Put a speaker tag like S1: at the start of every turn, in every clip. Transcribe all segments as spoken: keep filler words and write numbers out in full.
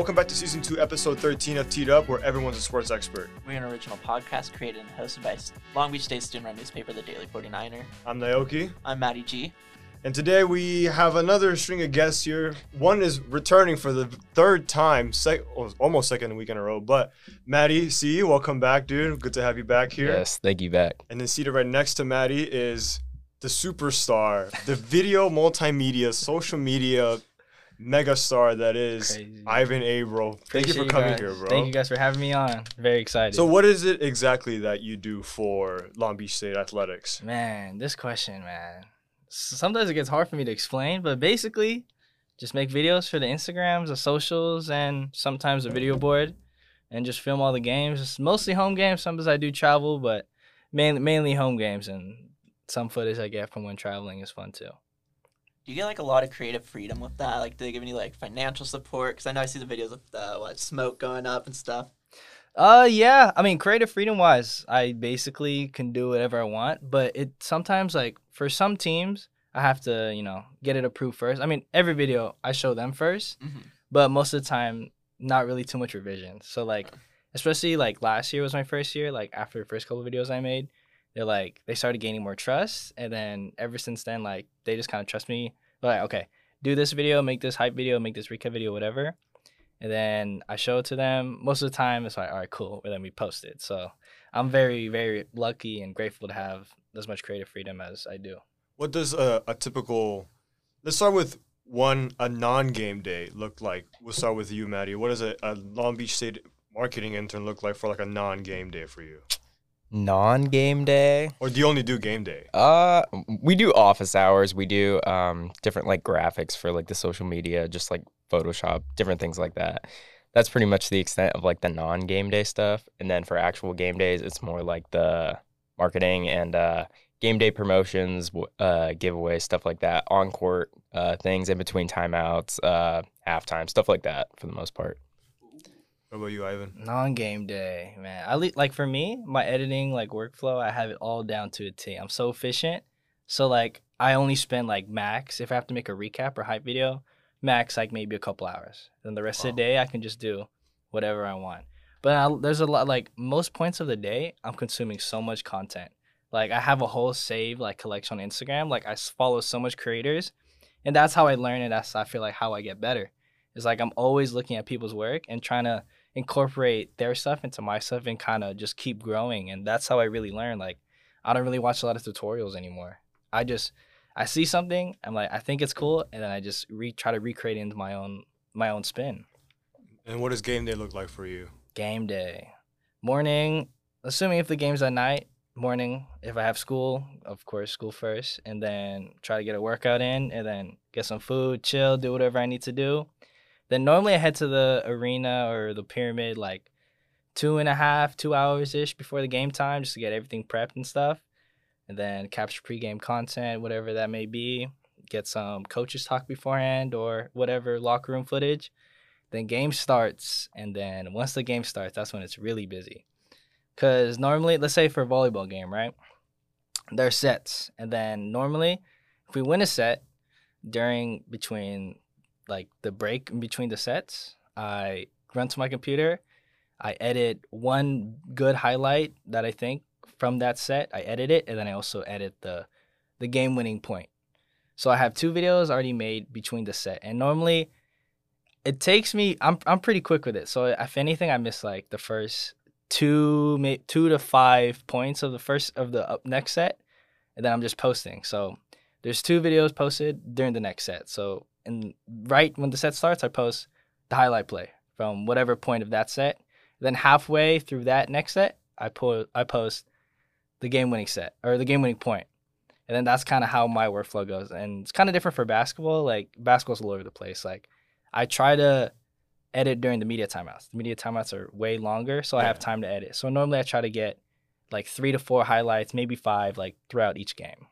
S1: Welcome back to Season two, Episode thirteen of Teed Up, where everyone's a sports expert.
S2: We're an original podcast created and hosted by Long Beach State student-run newspaper, The Daily forty-niner.
S1: I'm Naoki.
S2: I'm Maddie G.
S1: And today we have another string of guests here. One is returning for the third time, sec- almost second week in a row. But Maddie C, welcome back, dude. Good to have you back here.
S3: Yes, thank you back.
S1: And then seated right next to Maddie is the superstar, the video, multimedia, social media megastar that is
S4: Crazy.
S1: Ivan A. Bro. Thank
S4: Appreciate
S1: you for coming
S4: guys.
S1: here, bro.
S4: Thank you guys for having me on. Very excited.
S1: So what is it exactly that you do for Long Beach State Athletics?
S4: Man, this question, man. Sometimes it gets hard for me to explain, but basically, just make videos for the Instagrams, the socials, and sometimes a video board, and just film all the games. It's mostly home games. Sometimes I do travel, but mainly mainly home games, and some footage I get from when traveling is fun too.
S2: Do you get like a lot of creative freedom with that? Like, do they give any like financial support? Because I know I see the videos of the what smoke going up and stuff.
S4: Uh, yeah. I mean, creative freedom wise, I basically can do whatever I want, but it sometimes, like, for some teams, I have to, you know, get it approved first. I mean, every video I show them first,
S2: Mm-hmm.
S4: but most of the time, not really too much revision. So, like, especially, like, last year was my first year, like, after the first couple of videos I made, they're, like, they started gaining more trust, and then ever since then, like, they just kind of trust me. They're like, okay, do this video, make this hype video, make this recap video, whatever. And then I show it to them. Most of the time, it's like, all right, cool. And then we post it. So I'm very, very lucky and grateful to have as much creative freedom as I do.
S1: What does a, a typical – let's start with one, a non-game day look like. We'll start with you, Maddie. What does a, a Long Beach State marketing intern look like for like a non-game day for you?
S3: Non-game day?
S1: Or do you only do game day?
S3: Uh, we do office hours. We do um different like graphics for like the social media, just like Photoshop, different things like that. That's pretty much the extent of like the non-game day stuff. And then for actual game days, it's more like the marketing and uh game day promotions, uh giveaways, stuff like that, on-court uh things in between timeouts, uh halftime, stuff like that for the most part.
S1: What about you, Ivan?
S4: Non-game day, man. I le- like for me, my editing like workflow, I have it all down to a T. I'm so efficient. So like I only spend like max if I have to make a recap or hype video, max like maybe a couple hours. Then the rest
S1: Wow.
S4: of the day I can just do whatever I want. But I, there's a lot like most points of the day I'm consuming so much content. Like I have a whole save like collection on Instagram. Like I s- follow so much creators, and that's how I learn, and that's I feel like how I get better. It's like I'm always looking at people's work and trying to incorporate their stuff into my stuff and kind of just keep growing. And that's how I really learn. Like I don't really watch a lot of tutorials anymore. I just I see something, I'm like I think it's cool, and then I just re try to recreate it into my own my own spin.
S1: And what does game day look like for you?
S4: Game day. Morning, assuming if the game's at night, morning, if I have school, of course, school first, and then try to get a workout in, and then get some food, chill, do whatever I need to do. Then normally I head to the arena or the pyramid like two and a half, two hours-ish before the game time just to get everything prepped and stuff. And then capture pregame content, whatever that may be. Get some coaches talk beforehand or whatever, locker room footage. Then game starts, and then once the game starts, that's when it's really busy. Because normally, let's say for a volleyball game, right? There's sets. And then normally, if we win a set during between like the break in between the sets, I run to my computer, I edit one good highlight that I think from that set, I edit it, and then I also edit the the game winning point. So I have two videos already made between the set, and normally it takes me I'm I'm pretty quick with it. So if anything, I miss like the first two may, two to five points of the first of the up next set, and then I'm just posting. So there's two videos posted during the next set. So and right when the set starts, I post the highlight play from whatever point of that set. Then halfway through that next set, I po- I post the game-winning set or the game-winning point. And then that's kind of how my workflow goes. And it's kind of different for basketball. Like basketball's all over the place. Like I try to edit during the media timeouts. The media timeouts are way longer, so I have time to edit. So normally I try to get like three to four highlights, maybe five, like throughout each game.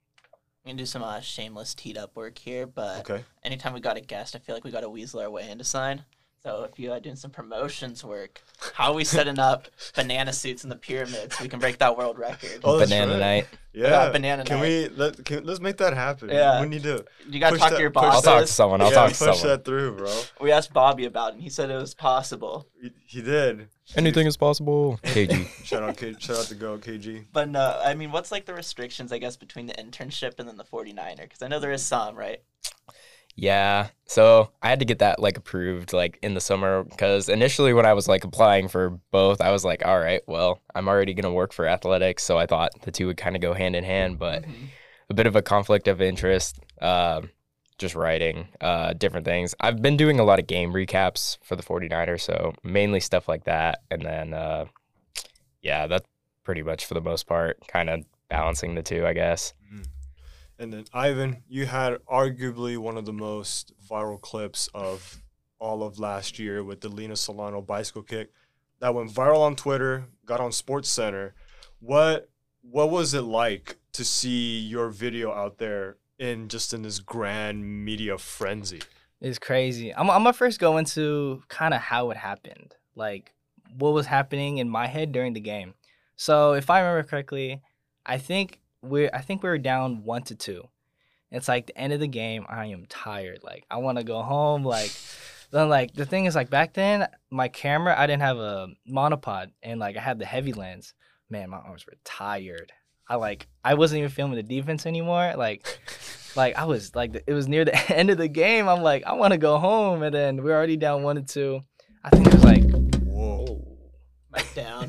S2: We can do some uh, shameless teed up work here, but
S1: Okay.
S2: anytime we got a guest, I feel like we got to weasel our way into sign. So if you are doing some promotions work, how are we setting up banana suits in the pyramid so we can break that world record?
S1: Oh, that's
S3: Banana
S1: right.
S3: night.
S1: Yeah,
S2: Yeah, banana
S1: Can
S2: night.
S1: we let can, let's make that happen?
S2: Yeah.
S1: We need to.
S2: You gotta
S1: push
S2: talk
S1: that-
S2: to your
S1: push
S3: I'll
S2: bosses.
S3: talk to someone. I'll
S1: yeah,
S3: talk to
S1: push
S3: someone.
S1: that through, bro.
S2: We asked Bobby about it, and he said it was possible.
S1: He, he did.
S3: Anything is possible. K G.
S1: Shout out, K, shout out to Go K G.
S2: But no, I mean, what's like the restrictions, I guess, between the internship and then the forty-niner? Because I know there is some, right?
S3: Yeah. So I had to get that like approved like in the summer because initially when I was like applying for both, I was like, all right, well, I'm already gonna work for athletics, so I thought the two would kind of go hand in hand, but
S2: Mhm.
S3: a bit of a conflict of interest. Um, just writing uh, different things. I've been doing a lot of game recaps for the forty-niners, so mainly stuff like that. And then, uh, yeah, that's pretty much for the most part, kind of balancing the two, I guess.
S1: And then Ivan, you had arguably one of the most viral clips of all of last year with the Lena Solano bicycle kick that went viral on Twitter, got on Sports Center. What what was it like to see your video out there in just in this grand media frenzy?
S4: It's crazy. I'm, I'm gonna first go into kind of how it happened, like what was happening in my head during the game. So if I remember correctly, I think we're I think we were down one to two. It's like the end of the game. I am tired. Like I want to go home. Like then like the thing is like back then my camera I didn't have a monopod and like I had the heavy lens. Man, my arms were tired. I like I wasn't even filming the defense anymore. Like. Like, I was, like, it was near the end of the game. I'm like, I want to go home. And then we're already down one to two. I think it was like,
S1: Whoa.
S4: oh.
S2: Mic down.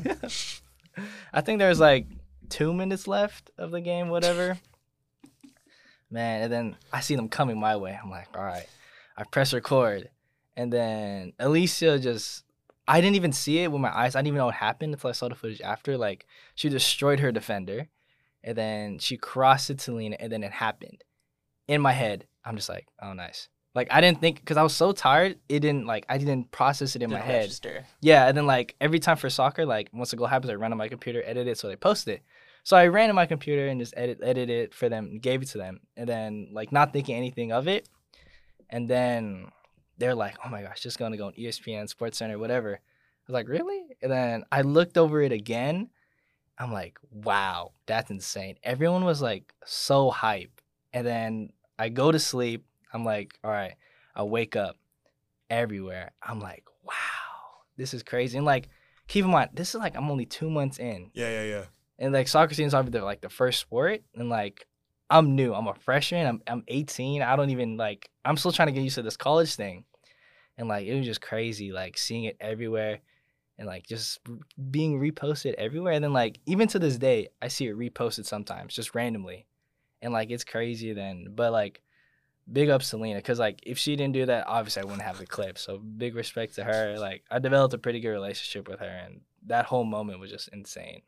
S4: I think there was like two minutes left of the game, whatever. Man, and then I see them coming my way. I'm like, all right. I press record. And then Alicia just, I didn't even see it with my eyes. I didn't even know what happened until I saw the footage after. Like, she destroyed her defender. And then she crossed it to Lena. And then it happened. In my head, I'm just like, oh, nice. Like, I didn't think, because I was so tired, it didn't, like, I didn't process it in my
S2: Didn't
S4: head.
S2: register.
S4: Yeah, and then, like, every time for soccer, like, once a goal happens, I run on my computer, edit it, so they post it. So I ran on my computer and just edit, edit it for them, gave it to them. And then, like, not thinking anything of it. And then they're like, oh, my gosh, just going to go on E S P N, Sports Center, whatever. I was like, really? And then I looked over it again. I'm like, wow, that's insane. Everyone was, like, so hype. And then I go to sleep. I'm like, all right. I wake up everywhere. I'm like, wow, this is crazy. And, like, keep in mind, this is, like, I'm only two months in.
S1: Yeah, yeah, yeah.
S4: And, like, soccer season's obviously, like, the first sport. And, like, I'm new. I'm a freshman. I'm, I'm eighteen. I don't even, like, I'm still trying to get used to this college thing. And, like, it was just crazy, like, seeing it everywhere. And, like, just being reposted everywhere. And then, like, even to this day, I see it reposted sometimes, just randomly. And, like, it's crazy then. But, like, big ups to Lena. Because, like, if she didn't do that, obviously I wouldn't have the clip. So, big respect to her. Like, I developed a pretty good relationship with her. And that whole moment was just insane.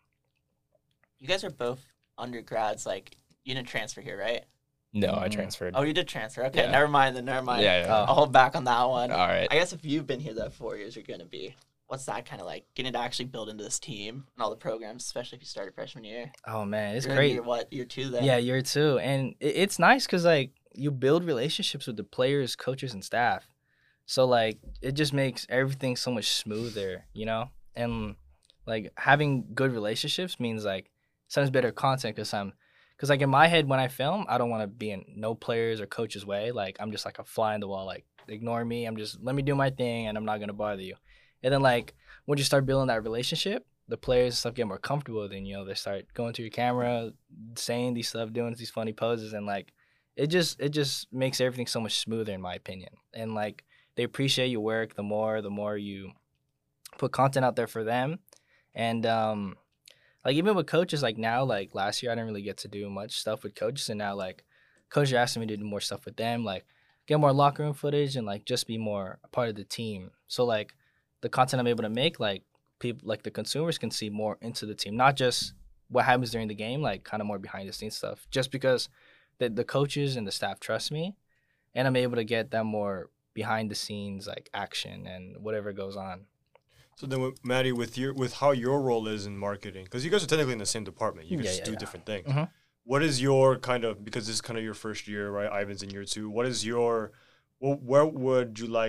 S2: You guys are both undergrads. Like, you didn't transfer here, right?
S3: No, I
S4: Mhm.
S3: transferred.
S2: Oh, you did transfer. Okay,
S3: Yeah.
S2: never mind then. Never mind.
S3: Yeah, yeah.
S2: I'll hold back on that one.
S3: All right.
S2: I guess if you've been here the four years, you're going to be. What's that kind of like? Getting to actually build into this team and all the programs, especially if you started freshman year.
S4: Oh, man. It's
S2: You're in
S4: great.
S2: Year what? Year two then?
S4: Yeah, year two. And it, it's nice because, like, you build relationships with the players, coaches, and staff. So, like, it just makes everything so much smoother, you know? And, like, having good relationships means, like, sometimes better content because I'm, because, like, in my head, when I film, I don't want to be in no players or coach's way. Like, I'm just, like, a fly in the wall. Like, ignore me. I'm just, let me do my thing, and I'm not going to bother you. And then, like, once you start building that relationship, the players and stuff get more comfortable. Then, you know, they start going to your camera, saying these stuff, doing these funny poses. And, like, it just it just makes everything so much smoother, in my opinion. And, like, they appreciate your work the more, the more you put content out there for them. And, um, like, even with coaches, like, now, like, last year, I didn't really get to do much stuff with coaches. And now, like, coaches are asking me to do more stuff with them, like, get more locker room footage and, like, just be more a part of the team. So, like, the content I'm able to make, like, people, like, the consumers can see more into the team, not just what happens during the game, like, kind of more behind the scenes stuff, just because the, the coaches and the staff trust me, and I'm able to get them more behind the scenes, like, action and whatever goes on.
S1: So then, with, Maddie, with your with how your role is in marketing, because you guys are technically in the same department, you guys
S4: Yeah,
S1: just
S4: yeah,
S1: do
S4: yeah.
S1: different things.
S4: Mhm.
S1: What is your kind of, because this is kind of your first year, right? Ivan's in year two. What is your, well, where would you like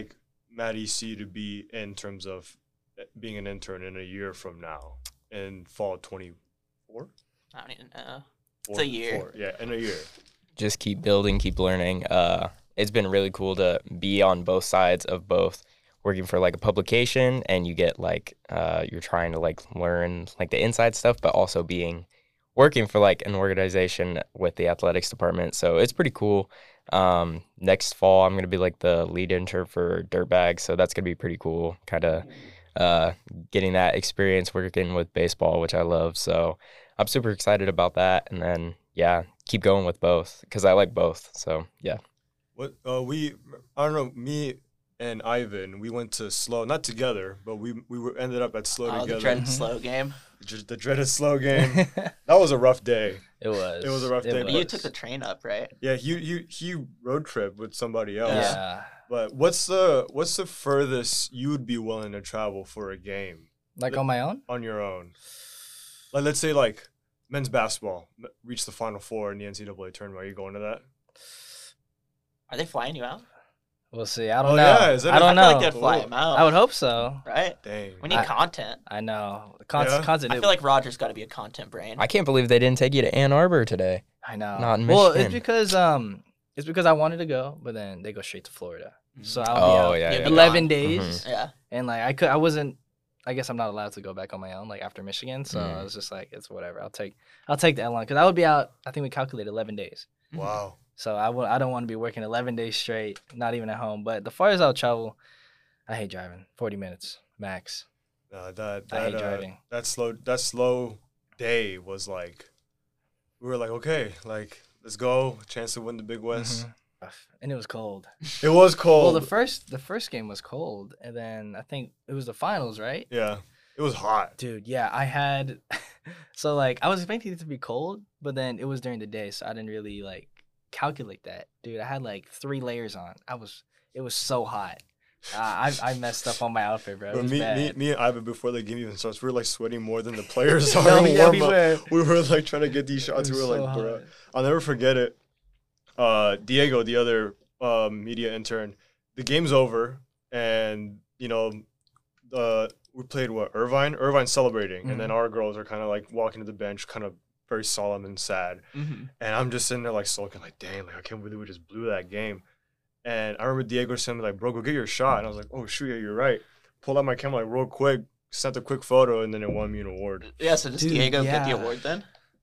S1: Maddie see to be in terms of being an intern in a year from now in fall twenty-four?
S2: I don't even know. It's a year.
S1: Four. Yeah, in a year.
S3: Just keep building, keep learning. Uh, it's been really cool to be on both sides of both working for like a publication and you get like uh, you're trying to like learn like the inside stuff, but also being working for like an organization with the athletics department. So it's pretty cool. Um, next fall, I'm going to be like the lead intern for Dirtbag. So that's going to be pretty cool. Kind of uh, getting that experience working with baseball, which I love. So I'm super excited about that. And then, yeah, keep going with both because I like both. So, yeah.
S1: What uh, we, I don't know, me and Ivan, we went to Slow, not together, but we we were ended up at Slow
S2: Oh,
S1: together.
S2: the dreaded slow game.
S1: Just the dreaded Slow game. That was a rough day.
S4: It was.
S1: It was a rough day,
S4: was.
S2: But you took the train up, right?
S1: Yeah, he he he road trip with somebody else.
S4: Yeah.
S1: But what's the what's the furthest you would be willing to travel for a game
S4: Like on my own?
S1: on your own? Like let's say like men's basketball m- reached the Final Four in the N C double A tournament. Are you going to that?
S2: Are they flying you out?
S4: We'll see. I don't
S1: Oh,
S4: know.
S1: yeah, is that
S4: I
S1: a-
S4: don't
S2: I
S4: know.
S2: feel like they'd fly
S1: Cool.
S2: him out.
S4: I would hope so.
S2: Right?
S1: Dang.
S2: We need
S4: I-
S2: content.
S4: I know. Con-
S1: Yeah?
S4: Content.
S2: I feel like Roger's got to be a content brain.
S3: I can't believe they didn't take you to Ann Arbor today.
S4: I know.
S3: Not in
S4: Well, it's
S3: Michigan.
S4: because um, it's because I wanted to go, but then they go straight to Florida.
S2: Mhm.
S4: So I'll
S3: Oh,
S4: be
S3: yeah,
S4: out
S2: yeah, yeah.
S4: eleven
S2: gone.
S4: days,
S2: Yeah.
S4: and like I could, I wasn't. I guess I'm not allowed to go back on my own, like after Michigan. So
S3: Mm.
S4: I was just like, it's whatever. I'll take, I'll take the L one because I would be out. I think we calculated eleven days.
S1: Wow.
S4: So I would, I don't want to be working eleven days straight, not even at home. But the farthest I'll travel, I hate driving. forty minutes max.
S1: Uh, that
S4: I hate
S1: that uh,
S4: driving.
S1: that slow that slow day was like we were like okay like let's go, chance to win the Big West.
S4: Mhm. And it was cold.
S1: It was cold.
S4: Well, the first, the first game was cold, and then I think it was the finals, right?
S1: yeah, it was hot.
S4: Dude, yeah, I had so like I was expecting it to be cold, but then it was during the day, so I didn't really like calculate that. Dude, I had like three layers on. I was it was so hot. Uh, I I messed up on my outfit, bro. It
S1: But
S4: was
S1: me,
S4: bad.
S1: me, me and Ivan before the game even starts, we were like sweating more than the players are
S4: No,
S1: in
S4: yeah, we
S1: warm-up.
S4: were.
S1: We were like trying to get these shots.
S4: It
S1: We
S4: was
S1: were
S4: so
S1: like, bro,
S4: hot.
S1: I'll never forget it. Uh, Diego, the other um, media intern, the game's over, and you know, uh, we played what Irvine. Irvine's celebrating, and then
S4: Mhm.
S1: our girls are kind of like walking to the bench, kind of very solemn and sad.
S2: Mm-hmm.
S1: And I'm just sitting there like sulking, like, dang, like I can't believe we just blew that game. And I remember Diego saying like, bro, go get your shot. And I was like, oh shoot, yeah, you're right. Pulled out my camera like real quick, sent a quick photo, and then it won me an award.
S2: Yeah, so does
S4: Dude,
S2: Diego get the
S4: yeah.
S2: award then?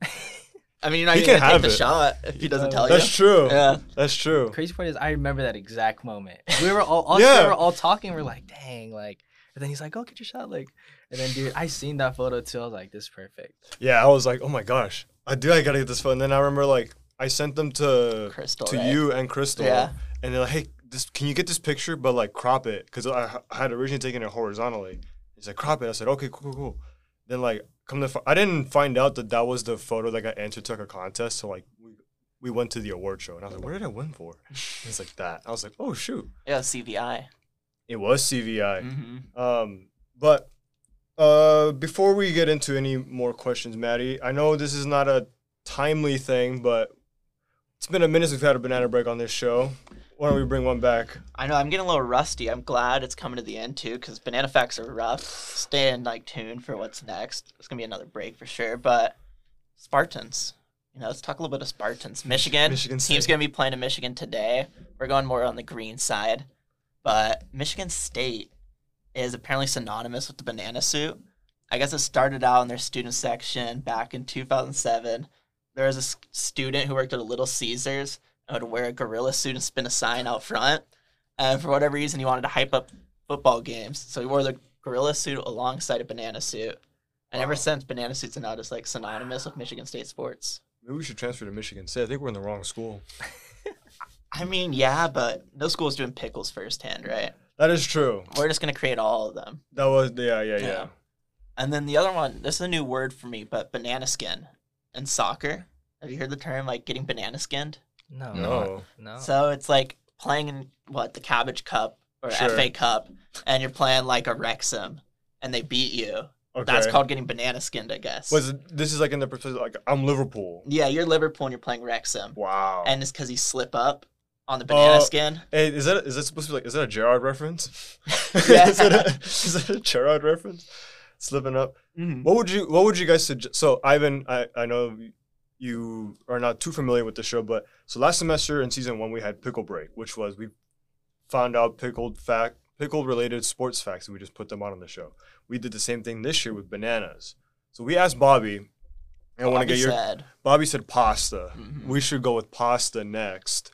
S2: I mean, you're not
S1: He
S2: even
S1: can
S2: gonna take
S1: have
S2: the
S1: it.
S2: shot if he doesn't
S4: Uh,
S2: tell
S1: That's
S2: you.
S1: true.
S2: Yeah.
S1: That's true.
S4: Crazy part is I remember that exact moment. We were all us
S1: Yeah.
S4: we were all talking. We're like, dang, like. And then he's like, "Go get your shot," like. And then, dude, I seen that photo too. I was like, "This is perfect."
S1: Yeah, I was like, oh my gosh, I do. I gotta get this photo. And then I remember like I sent them to
S2: Crystal,
S1: to
S2: right?
S1: you and Crystal.
S2: Yeah.
S1: And they're like, hey, this can you get this picture, but like crop it, because I, I had originally taken it horizontally. He's like, crop it. I said, okay, cool, cool, cool. Then like come to, fi- I didn't find out that that was the photo that got entered to like a contest. So like we we went to the award show, and I was like, what did I win for? It's like that. I was like, oh shoot,
S2: Yeah, C V I.
S1: it was C V I.
S2: Mm-hmm.
S1: Um, but uh, before we get into any more questions, Maddie, I know this is not a timely thing, but it's been a minute since we've had a banana break on this show. Why don't we bring one back?
S2: I know I'm getting a little rusty. I'm glad it's coming to the end too, because banana facts are rough. Stay in like tune for what's next. It's gonna be another break for sure. But Spartans, you know, let's talk a little bit of Spartans. Michigan,
S1: Michigan
S2: team's
S1: State.
S2: gonna be playing in Michigan today. We're going more on the green side, but Michigan State is apparently synonymous with the banana suit. I guess it started out in their student section back in two thousand seven. There was a s- student who worked at a Little Caesars and would wear a gorilla suit and spin a sign out front. And for whatever reason, he wanted to hype up football games. So he wore the gorilla suit alongside a banana suit. And ever
S1: Wow.
S2: since, banana suits are now just like synonymous with Michigan State sports.
S1: Maybe we should transfer to Michigan State. I think we're in the wrong school.
S2: I mean, yeah, but no school's doing pickles firsthand, right?
S1: That is true.
S2: We're just going to create all of them.
S1: That was yeah, yeah, yeah.
S2: Yeah. And then the other one, this is a new word for me, but banana skin in soccer. Have you heard the term like getting banana skinned?
S4: No,
S1: No.
S4: no.
S2: So it's like playing in what the Cabbage Cup or
S1: Sure.
S2: F A Cup, and you're playing like a Wrexham, and they beat you.
S1: Okay.
S2: That's called getting banana skinned, I guess.
S1: Was it, this is like in the perspective like I'm Liverpool.
S2: Yeah, you're Liverpool and you're playing Wrexham,
S1: Wow.
S2: and it's because you slip up on the banana
S1: Oh,
S2: skin.
S1: Hey, is that is that supposed to be like? Is that a Gerard reference?
S2: Yeah.
S1: is, that a, is that a Gerard reference? Slipping up.
S2: Mm-hmm.
S1: What would you What would you guys suggest? So Ivan, I I know you are not too familiar with the show, but so last semester in season one we had Pickle Break, which was we found out pickled fact, pickle related sports facts, and we just put them out on the show. We did the same thing this year with bananas. So we asked Bobby. And I want to get your.
S2: Said,
S1: Bobby said pasta.
S2: Mhm.
S1: We should go with pasta next.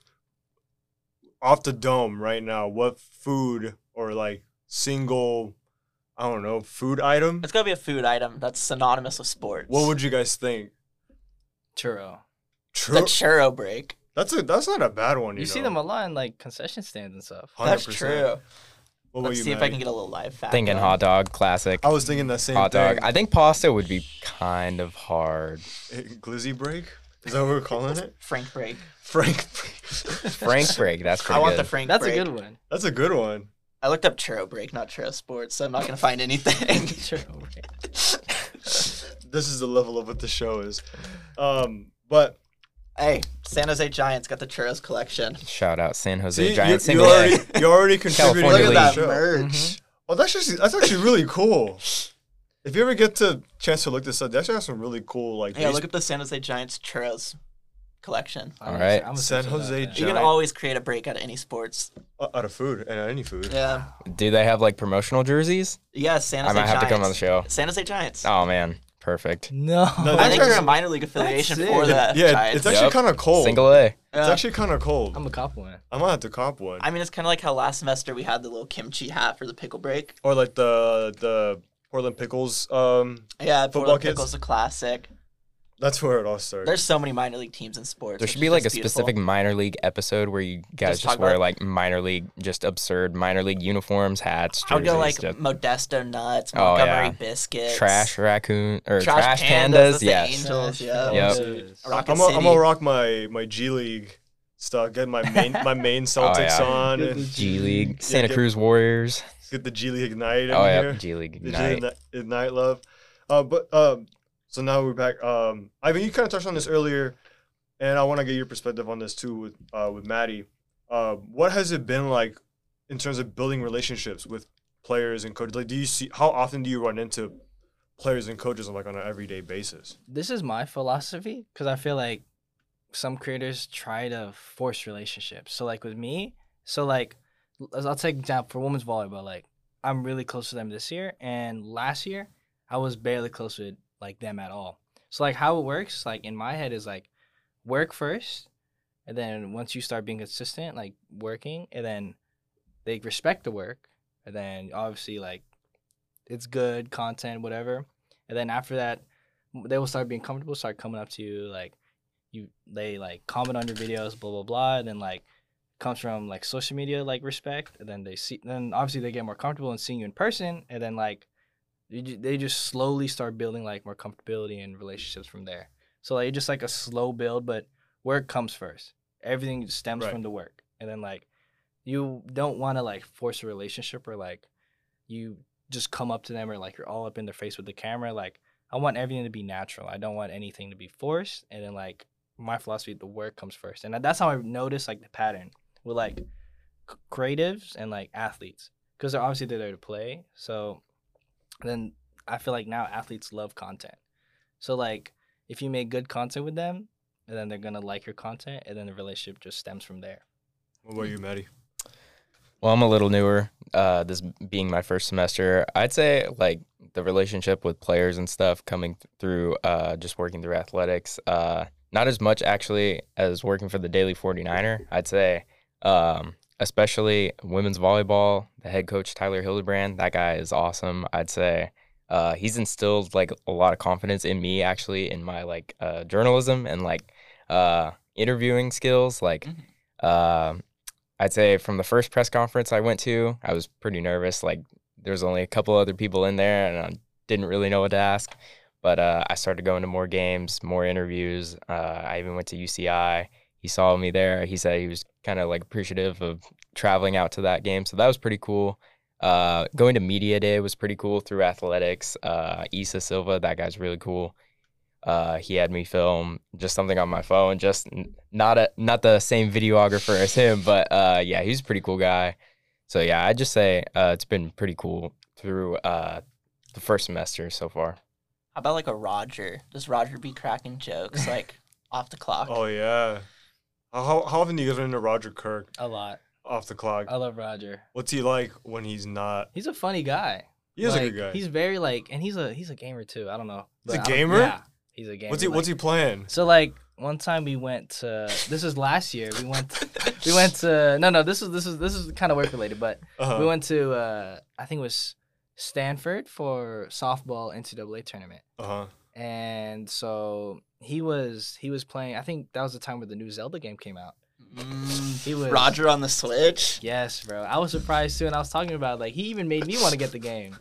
S1: Off the dome right now, what food or like single, I don't know, food item?
S2: it's gonna be a food item that's synonymous with sports.
S1: What would you guys think?
S4: Churro.
S1: True.
S2: the churro break?
S1: That's a that's not a bad one. You,
S4: You
S1: know?
S4: see them a lot in like concession stands and stuff.
S2: That's
S1: one hundred percent.
S2: true.
S1: What about
S2: Let's
S1: you,
S2: see if I
S1: Maddie?
S2: can get a little live fact.
S3: Thinking
S2: on.
S3: hot dog, classic.
S1: I was thinking that same
S3: Hot dog.
S1: thing.
S3: I think pasta would be kind of hard.
S1: Eh, Glizzy break? Is that what we're calling it?
S2: Frank break.
S1: Frank.
S3: Frank break. That's pretty
S2: I want
S3: good.
S2: the Frank
S4: That's
S2: break.
S4: a good one.
S1: That's a good one.
S2: I looked up churro break, not churro sports, so I'm not gonna find anything.
S4: Churro.
S1: This is the level of what the show is. Um, but
S2: Hey, San Jose Giants got the churros collection.
S3: Shout out San Jose
S1: see,
S3: Giants.
S1: you, you
S3: Single A.
S1: already you already contributed
S3: California
S1: to
S2: Look at
S1: the
S2: that
S1: show.
S2: merch.
S1: Oh, that's just that's actually really cool. If you ever get to chance to look this up, they actually have some really cool like.
S2: Yeah,
S1: base-
S2: look up the San Jose Giants churros collection.
S3: All right.
S4: I'm
S1: San
S4: San
S1: Jose
S2: You
S1: Giant.
S2: can always create a break out of any sports.
S1: uh, out of food and any food.
S2: Yeah.
S3: Do they have like promotional jerseys?
S2: Yeah, San
S3: I
S2: Jose
S3: might have
S2: Giants.
S3: to come on the show.
S2: San Jose Giants.
S3: Oh man, perfect.
S4: No.
S1: No,
S2: I
S1: that's
S2: think they're a
S1: actually-
S2: minor league affiliation
S4: sick.
S2: for the
S1: Yeah,
S2: Giants.
S1: it's actually
S3: Yep.
S1: kind of cold.
S3: Single A.
S1: It's
S2: Yeah.
S1: actually kind of cold.
S4: I'm a cop one.
S1: I might have to cop one.
S2: I mean, it's kind of like how last semester we had the little kimchi hat for the pickle break.
S1: Or like the the Portland Pickles. Um,
S2: Yeah,
S1: Football
S2: Football
S1: kids?
S2: Pickle's a classic.
S1: that's where it all started.
S2: There's so many minor league teams in sports.
S3: There
S2: which
S3: should
S2: is
S3: be like a
S2: just beautiful.
S3: specific minor league episode where you guys
S2: Just
S3: just,
S2: talk
S3: wear
S2: about-
S3: like minor league, just absurd minor league uniforms, hats,
S2: I would go
S3: jerseys,
S2: like
S3: just
S2: Modesto Nuts,
S3: Oh,
S2: Montgomery
S3: yeah.
S2: Biscuits,
S3: trash raccoon or
S2: Trash
S3: trash,
S2: Pandas,
S3: pandas.
S2: that's the
S3: Yes.
S2: Angels, yeah.
S3: Yep.
S2: Rocket
S1: I'm gonna
S2: City.
S1: I'm rock my my G League stuff. Get my main my main Celtics
S3: yeah.
S1: on.
S4: Get
S1: And
S4: the
S3: G League, Santa
S1: get-
S3: Cruz Warriors.
S1: get the G League Ignite in
S3: Oh
S1: here.
S3: yeah, G League
S1: The G
S3: Ignite.
S1: League Igni- Ignite love. Uh, but um, so now we're back. Um, Ivan, you kind of touched on this earlier, and I want to get your perspective on this too with uh with Maddie. Uh, what has it been like in terms of building relationships with players and coaches? Like, do you see how often do you run into players and coaches on like on an everyday basis?
S4: This is my philosophy because I feel like some creators try to force relationships. So like with me, so like l- I'll take example for women's volleyball. Like I'm really close to them this year, and last year I was barely close with like them at all. So like how it works, like in my head is like work first, and then once you start being consistent, like working, and then they respect the work, and then obviously like it's good content, whatever, and then after that they will start being comfortable, start coming up to you, like you they like comment on your videos, blah blah blah, and then like comes from like social media like respect, and then they see then obviously they get more comfortable in seeing you in person, and then like you, ju- they just slowly start building like more comfortability and relationships from there. So like it's just like a slow build, but work comes first. Everything stems
S1: Right.
S4: from the work, and then like you don't want to like force a relationship or like you just come up to them or like you're all up in their face with the camera. Like I want everything to be natural. I don't want anything to be forced. And then like my philosophy, the work comes first, and that's how I noticed like the pattern with like c- creatives and like athletes, because they're obviously they're there to play. So then I feel like now athletes love content. So like if you make good content with them, and then they're gonna like your content, and then the relationship just stems from there.
S1: What about you, Maddie?
S3: Well, I'm a little newer. Uh, this being my first semester, I'd say like the relationship with players and stuff coming th- through uh, just working through athletics. Uh, not as much actually as working for the Daily forty-niner. I'd say, um, especially women's volleyball. The head coach Tyler Hildebrand, that guy is awesome. I'd say uh, he's instilled like a lot of confidence in me actually in my like uh, journalism and like uh, interviewing skills. Like. Uh, I'd say from the first press conference I went to, I was pretty nervous. Like there was only a couple other people in there, and I didn't really know what to ask. But uh, I started going to more games, more interviews. Uh, I even went to U C I. He saw me there. He said he was kind of like appreciative of traveling out to that game, so that was pretty cool. Uh, going to media day was pretty cool through athletics. Uh, Issa Silva, that guy's really cool. Uh, he had me film just something on my phone, just n- not a not the same videographer as him, but uh, yeah, he's a pretty cool guy. So yeah, I'd just say uh, it's been pretty cool through uh, the first semester so far.
S2: How about like a Roger? Does Roger be cracking jokes like off the clock?
S1: Oh yeah. How how how often do you guys run into Roger Kirk
S4: A lot.
S1: off the clock?
S4: I love Roger.
S1: What's he like when he's not?
S4: He's a funny guy.
S1: He is
S4: Like,
S1: a good guy.
S4: He's very like, and he's a he's a gamer too. I don't know.
S1: He's a
S4: But I don't-
S1: gamer?
S4: Yeah, he's a gamer.
S1: what's he
S4: like-
S1: What's he playing?
S4: So like one time we went to this is last year. We went we went to no no this is this is this is kind of work related, but
S1: Uh-huh.
S4: we went to uh I think it was Stanford for softball N C double A tournament.
S1: Uh huh.
S4: And so he was he was playing. I think that was the time where the new Zelda game came out.
S2: Mm,
S4: He was
S2: Roger on the Switch.
S4: Yes, bro. I was surprised too, and I was talking about like he even made me want to get the game.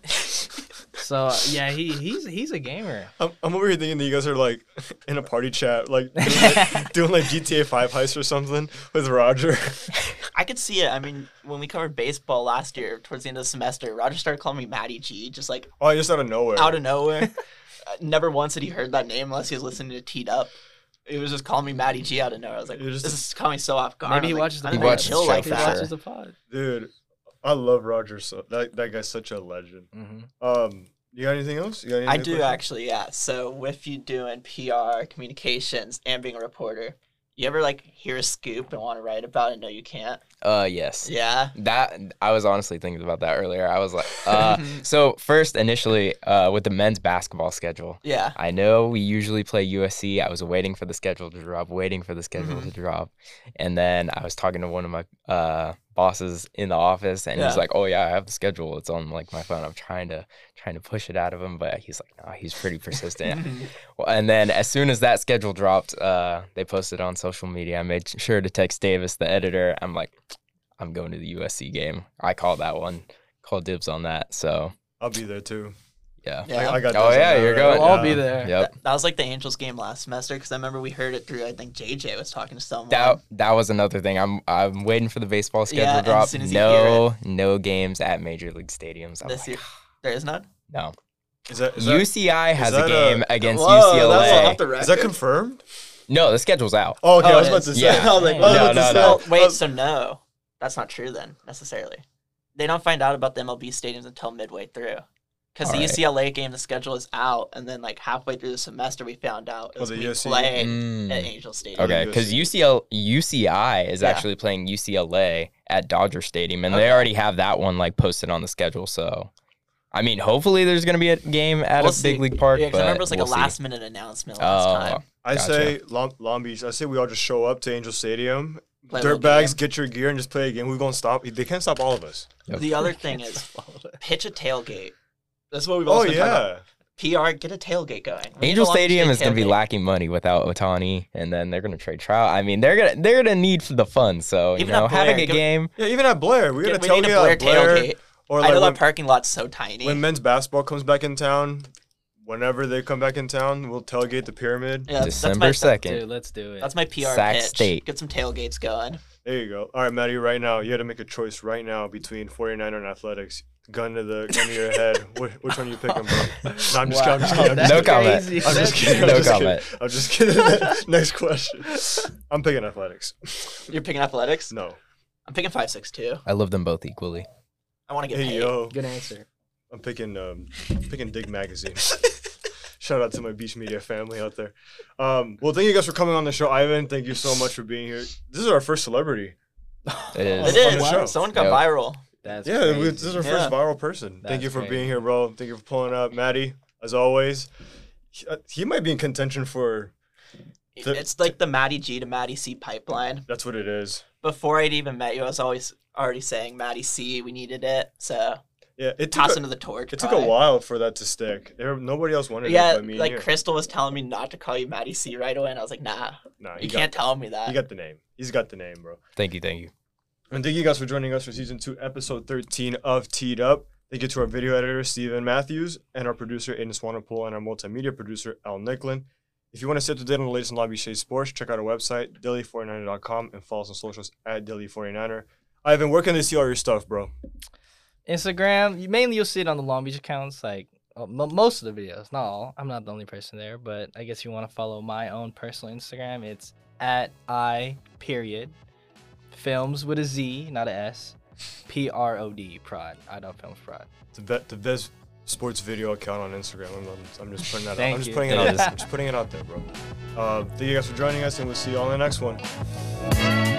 S4: So yeah, he he's he's a gamer.
S1: I'm, I'm over here thinking that you guys are like in a party chat, like doing, like, doing like G T A five heist or something with Roger.
S2: I could see it. I mean, when we covered baseball last year, towards the end of the semester, Roger started calling me Matty G, just like
S1: Oh, just out of nowhere.
S2: out of nowhere. Uh, Never once had he heard that name unless he was listening to Teed Up. He was just calling me Matty G out of nowhere. I was like,
S1: You're just-
S2: this is coming so off guard.
S4: Maybe
S2: I'm
S4: he
S2: like,
S4: watches the
S2: I
S3: He
S2: didn't
S3: watches
S2: chill
S3: the
S2: like
S3: show
S4: He
S3: for
S2: that.
S3: sure.
S4: watches the pod.
S1: Dude, I love Roger. So that that guy's such a legend.
S4: Mm-hmm.
S1: Um, you got anything else? You got anything
S2: I
S1: to
S2: do
S1: push on?
S2: actually, yeah. So with you doing P R, communications, and being a reporter, you ever like hear a scoop and want to write about it? No, you can't.
S3: Uh, yes.
S2: Yeah.
S3: That I was honestly thinking about that earlier. I was like, uh, so first initially, uh, with the men's basketball schedule,
S2: Yeah.
S3: I know we usually play U S C. I was waiting for the schedule to drop, waiting for the schedule
S2: Mhm.
S3: to drop, and then I was talking to one of my uh bosses in the office, and
S2: Yeah.
S3: he's like, "Oh yeah, I have the schedule. It's on like my phone." I'm trying to trying to push it out of him, but he's like, "No, he's pretty persistent." Well, and then as soon as that schedule dropped, uh, they posted on social media. I made sure to text Davis, the editor. I'm like, I'm going to the U S C game. I called that one, called dibs on that. So
S1: I'll be there too.
S3: yeah.
S2: Yeah.
S1: I, I got.
S3: Oh,
S1: this
S3: yeah,
S1: on
S3: you're
S1: that,
S3: going.
S4: We'll all
S1: yeah.
S4: be there.
S3: Yep.
S2: That was like the Angels game last semester because I remember we heard it through. I think J J was talking to someone.
S3: That that was another thing. I'm I'm waiting for the baseball schedule
S2: Yeah,
S3: to
S2: and
S3: drop.
S2: as soon as you
S3: No no games at major league stadiums. I'm
S2: this
S3: like,
S2: year. There is none.
S3: no.
S1: Is that is that,
S3: U C I has
S1: that
S3: a
S1: a-
S3: game against
S2: Whoa,
S3: U C L
S2: that's
S3: A.
S2: off the
S1: is that
S2: record?
S1: confirmed?
S3: No, the schedule's out.
S1: Oh, okay.
S2: Oh,
S1: I was
S2: it
S1: about
S2: is.
S1: to say.
S3: Yeah.
S2: I was like,
S1: I was
S3: No,
S1: about to
S3: no,
S1: say-
S3: no.
S2: Well, wait,
S1: uh,
S2: so no, that's not true then necessarily. They don't find out about the M L B stadiums until midway through, because the
S3: Alright.
S2: U C L A game, the schedule is out, and then like halfway through the semester, we found out it
S1: Oh,
S2: was
S1: the
S2: we
S1: U S C?
S2: play
S3: Mm.
S2: at Angel Stadium.
S3: Okay,
S1: U S
S3: because
S1: C.
S3: U C L U C I is
S2: Yeah.
S3: actually playing U C L A at Dodger Stadium, and they
S2: Okay.
S3: already have that one like posted on the schedule. So, I mean, hopefully there's gonna be a game at
S2: We'll
S3: a
S2: see.
S3: big league park.
S2: Yeah, because
S3: but
S2: I remember it was like
S3: we'll
S2: a
S3: see.
S2: last minute announcement last
S3: Oh,
S2: time.
S1: I
S3: Gotcha.
S1: say Long, Long Beach. I say we all just show up to Angel Stadium,
S2: Play a little
S1: dirtbags,
S2: game.
S1: get your gear, and just play a game. We're gonna stop. They can't stop all of us.
S3: Yep.
S2: The other thing is pitch a tailgate. That's what we've
S1: Oh
S2: always been talking about.
S1: yeah.
S2: P R, get a tailgate going. We need
S3: Angel
S2: a Long Beach
S3: Stadium
S2: State
S3: is gonna be
S2: tailgate.
S3: lacking money without Otani, and then they're gonna trade Trout. I mean, they're gonna they're gonna need for the fun. So you
S2: Even
S3: know,
S2: at
S3: having
S2: Blair,
S3: a
S2: give-
S3: game.
S1: Yeah, even at Blair, we got
S2: Get-
S1: to
S2: we need a
S1: tailgate
S2: Blair
S1: at Blair.
S2: tailgate.
S1: Or
S2: I
S1: like
S2: know
S1: when,
S2: that parking lot's so tiny.
S1: when men's basketball comes back in town, whenever they come back in town, we'll tailgate the Pyramid.
S2: yeah, that's
S3: December
S2: my,
S3: second.
S4: Dude, let's do it.
S2: That's my P R
S3: Sac
S2: pitch.
S3: State.
S2: Get some tailgates going.
S1: There you go. All right, Maddie. Right now, you had to make a choice right now between forty-niner and athletics. Gun to the gun to your head. Which, which one you picking, bro? No, I'm just
S4: Wow,
S1: kidding. I'm just kidding. I'm just
S3: No
S1: kidding.
S3: comment.
S4: crazy.
S1: I'm just
S4: That's
S1: kidding. I'm
S3: No
S1: just
S3: comment.
S1: kidding. I'm just kidding. Next question. I'm picking athletics.
S2: You're picking athletics?
S1: No.
S2: I'm picking five six two.
S3: I love them both equally.
S2: I want to get
S1: Hey
S2: paid.
S1: yo,
S4: Good answer.
S1: I'm picking um, picking Dig Magazine. Shout out to my Beach Media family out there. Um, well, thank you guys for coming on the show, Ivan. Thank you so much for being here. This is our first celebrity.
S3: It is.
S2: It
S1: On
S2: is.
S1: the show.
S2: Someone got
S3: Yep.
S2: viral.
S4: That's
S1: Yeah,
S4: crazy.
S1: we, this is our
S2: Yeah.
S1: first viral person. Thank
S4: That's
S1: you for
S4: crazy.
S1: being here, bro. Thank you for pulling up, Maddie. As always, he, uh, he might be in contention for. The-
S2: It's like the Matty G to Matty C pipeline.
S1: That's what it is.
S2: Before I'd even met you, I was always already saying Matty C, we needed it. So
S1: Yeah, it took
S2: toss
S1: a,
S2: into the torch.
S1: it took a
S2: probably.
S1: while for that to stick. There, nobody else wanted
S2: Yeah,
S1: it but me
S2: like
S1: and you.
S2: Crystal was telling me not to call you Matty C right away, and I was like, nah,
S1: Nah,
S2: you
S1: he
S2: can't
S1: got,
S2: tell me that.
S1: he got the name. He's got the name, bro.
S3: Thank you, thank you.
S1: And thank you guys for joining us for season two, episode thirteen of Teed Up. Thank you to our video editor, Steven Matthews, and our producer, Aiden Swanepoel, and our multimedia producer, Al Nicklin. If you want to stay up to date on the latest in Lobby Shade Sports, check out our website, daily forty-niner dot com, and follow us on socials at daily forty-niner. Ivan, where can they see all your stuff, bro?
S4: Instagram, you- mainly you'll see it on the Long Beach accounts, like uh, mo most of the videos, not all. I'm not the only person there, but I guess you want to follow my own personal Instagram. It's at I period films with a Z, not a S. P R O D prod. I dot films prod.
S1: The be- the best sports video account on Instagram. I'm, I'm just putting that out.
S4: Thank
S1: I'm just
S4: you.
S1: putting it
S3: It
S1: out.
S3: is.
S1: I'm just putting it out there, bro. Uh, thank you guys for joining us, and we'll see you all in the next one.